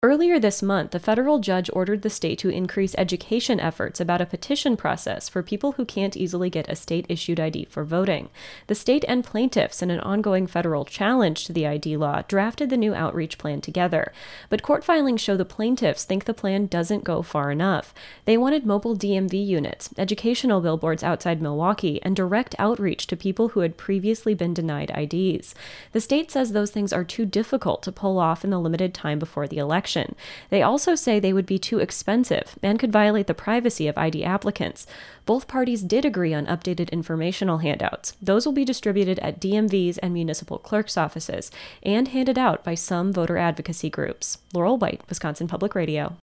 Earlier this month, the federal judge ordered the state to increase education efforts about a petition process for people who can't easily get a state-issued ID for voting. The state and plaintiffs, in an ongoing federal challenge to the ID law, drafted the new outreach plan together. But court filings show the plaintiffs think the plan doesn't go far enough. They wanted mobile DMV units, educational billboards outside Milwaukee, and direct outreach to people who had previously been denied IDs. The state says those things are too difficult to pull off in the limited time before the election. They also say they would be too expensive and could violate the privacy of ID applicants. Both parties did agree on updated informational handouts. Those will be distributed at DMVs and municipal clerks' offices and handed out by some voter advocacy groups. Laurel White, Wisconsin Public Radio.